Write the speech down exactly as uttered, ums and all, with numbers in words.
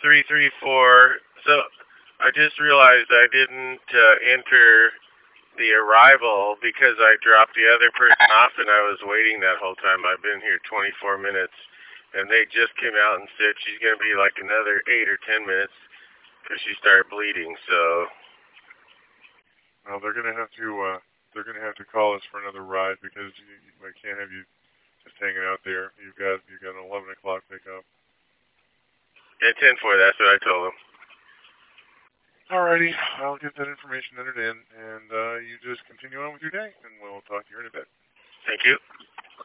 three three four. So I just realized I didn't uh, enter the arrival because I dropped the other person off and I was waiting that whole time. I've been here twenty-four minutes, and they just came out and said she's going to be like another eight or ten minutes because she started bleeding. So, Well, they're gonna have to uh, they're gonna have to call us for another ride because you, I can't have you just hanging out there. You've got you've got an eleven o'clock pickup. at ten four, that's what I told them. Alrighty, I'll get that information entered in, and uh, you just continue on with your day, and we'll talk to you in a bit. Thank you.